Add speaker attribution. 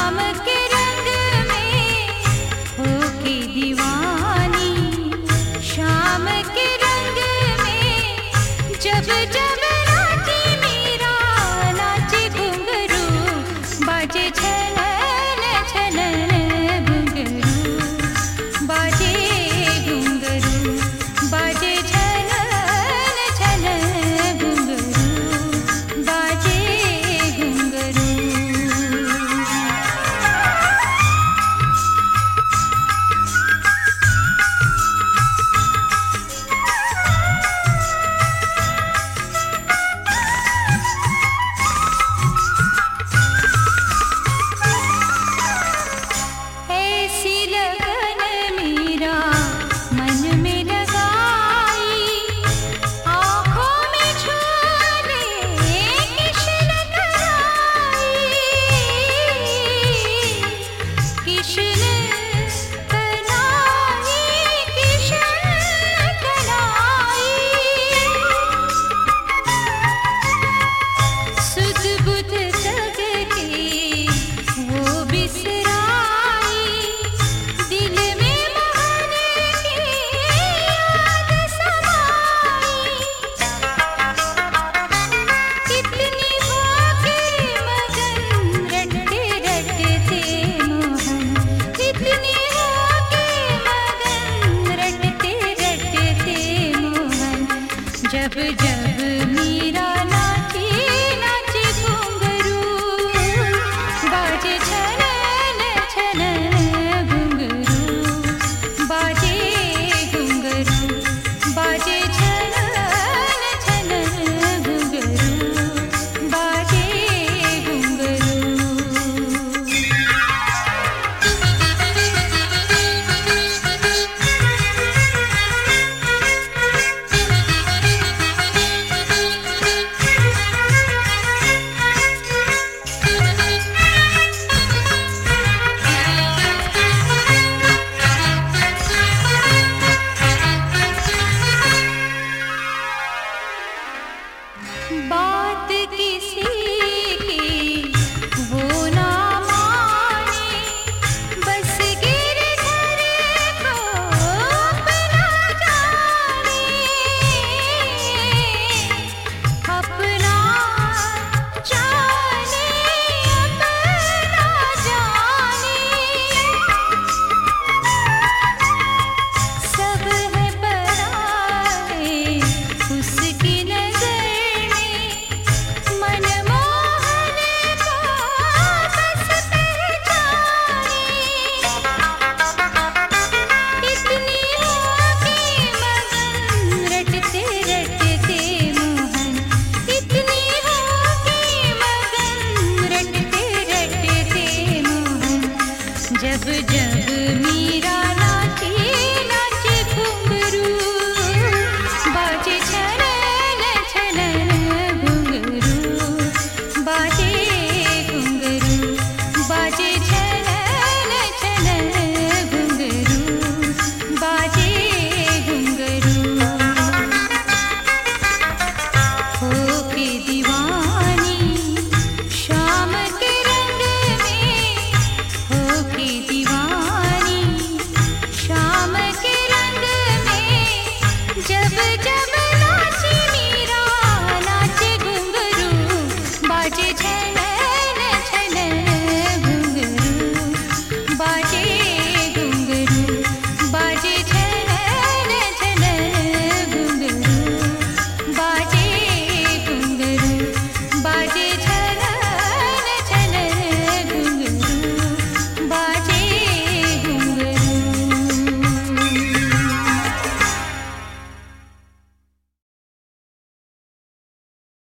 Speaker 1: शाम के रंग में होके दीवानी, शाम के रंग में जब जब नाची मीरा नाचे घुंघरू, बाजे छनन छनन घुंघरू, बाजे घुंघरू, बाजे छनन छनन घुंघरू, बाजे घुंघरू। ऐसी लगन मीरा मन में लगाई, आँखों में झूले कृष्ण कराई, कृष्ण कनाई, कृष्ण कनाई। सुध बुध जग के वो बिसराई, दिल में मोहन की याद समाई। कितनी होके मगन रटते रटते मोहन, कितनी होके मगन रटते रटते मोहन, जब जब मीरा नाची नाचे घुंघरू, बाजे छनन छनन घुंघरू, बाजे घुंघरू, बाजे छनन छनन घुंघरू, बाजे घुंघरू। बात किसी की वो ना माने, बस गिरधर को अपना जाने, अपना जाने, अपना जाने। सब है पराए उसकी नजर में, मनमोहन को बस पहचाने। इतनी होके मगन रटते रटते मोहन, इतनी होके मगन रटते रटते मोहन, जब जब